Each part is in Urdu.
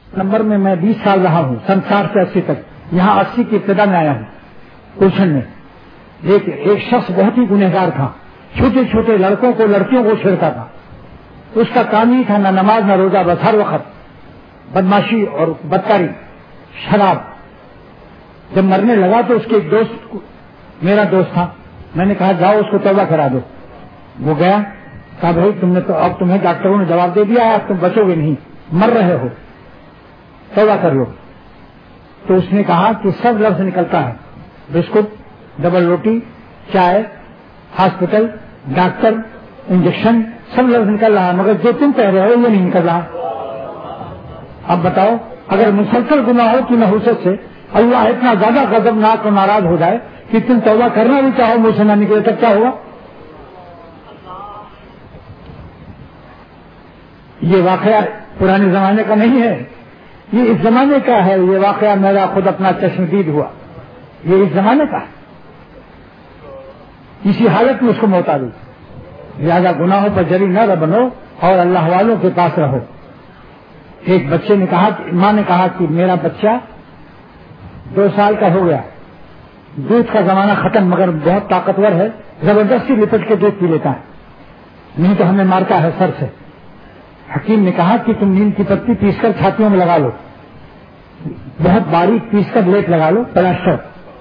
نمبر میں 20 سال رہا ہوں، سن 60 سے 80 تک، یہاں 80 کی ابتدا میں آیا ہوں گلشن میں۔ ایک شخص بہت ہی گنہگار تھا، چھوٹے چھوٹے لڑکوں کو لڑکیوں کو چھیڑتا تھا، اس کا کام ہی تھا نہ نماز نہ روزہ، بس ہر وقت بدماشی اور بدکاری، شراب۔ جب مرنے لگا تو اس کے ایک دوست، میرا دوست تھا، میں نے کہا جاؤ اس کو توبہ کرا دو۔ وہ گیا، کہا بھائی اب تمہیں ڈاکٹروں نے جواب دے دیا ہے، اب تم بچو گے نہیں، مر رہے ہو، توبہ کر لو۔ تو اس نے کہا کہ سب لفظ نکلتا ہے، بسکٹ، ڈبل روٹی، چائے، ہاسپٹل، ڈاکٹر، انجیکشن، سب لفظ نکل رہا ہے، مگر جو تم کہہ رہے ہو یہ نہیں نکل رہا۔ اب بتاؤ، اگر مسلسل گناہوں کی نحوست سے اللہ اتنا زیادہ غضبناک اور ناراض ہو جائے کہ تم توبہ کرنا بھی چاہو منہ سے نہ نکلے، تب کیا ہوگا؟ یہ واقعہ پرانے زمانے کا نہیں ہے، یہ اس زمانے کا ہے۔ یہ واقعہ میرا خود اپنا چشمدید ہوا، یہ اس زمانے کا ہے۔ اسی حالت میں اس کو موت آ گئی۔ لہٰذا گناہوں پر جری نہ بنو اور اللہ والوں کے پاس رہو۔ ایک بچے نے کہا، ماں نے کہا کہ میرا بچہ 2 سال کا ہو گیا، دودھ کا زمانہ ختم، مگر بہت طاقتور ہے، زبردستی لپٹ کے دودھ پی لیتا ہے، نہیں تو ہمیں مارتا ہے سر سے۔ حکیم نے کہا کہ تم نیم کی پتی پیس کر چھاتیوں میں لگا لو، بہت باریک پیس کر لیپ لگا لو، پلاسٹر۔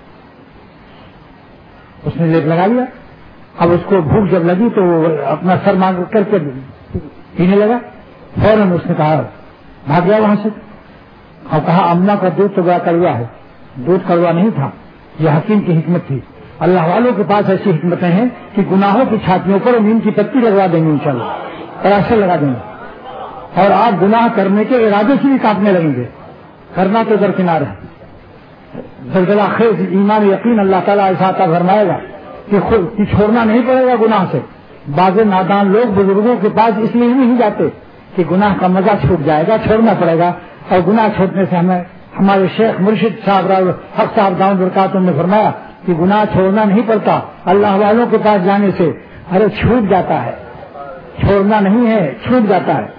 اس نے لیپ لگا لیا۔ اب اس کو بھوک جب لگی تو وہ اپنا سر مانگ کر کے پینے لگا، فوراً اس نے کہا بھاگ گیا وہاں سے، اور کہا اماں کا دودھ تو بڑا کڑوا ہے۔ دودھ کڑوا نہیں تھا، یہ حکیم کی حکمت تھی۔ اللہ والوں کے پاس ایسی حکمتیں ہیں کہ گناہوں کی چھاتیوں پر نیم کی پتی لگوا دیں گے، انشاءاللہ پلاسٹر لگا دیں گے، اور آپ گناہ کرنے کے ارادے سے بھی کاٹنے لگیں گے، کرنا تو درکنار ہے۔ زلزلہ خیز ایمان یقین اللہ تعالیٰ ایسا عطا فرمائے گا کہ خود چھوڑنا نہیں پڑے گا گناہ سے۔ بعض نادان لوگ بزرگوں کے پاس اس لیے نہیں جاتے کہ گناہ کا مزہ چھوٹ جائے گا، چھوڑنا پڑے گا، اور گناہ چھوڑنے سے ہمیں ہمارے شیخ مرشد صاحب حق صاحب دامت برکاتہ نے فرمایا کہ گناہ چھوڑنا نہیں پڑتا اللہ والوں کے پاس جانے سے، ارے چھوٹ جاتا ہے، چھوڑنا نہیں ہے، چھوٹ جاتا ہے۔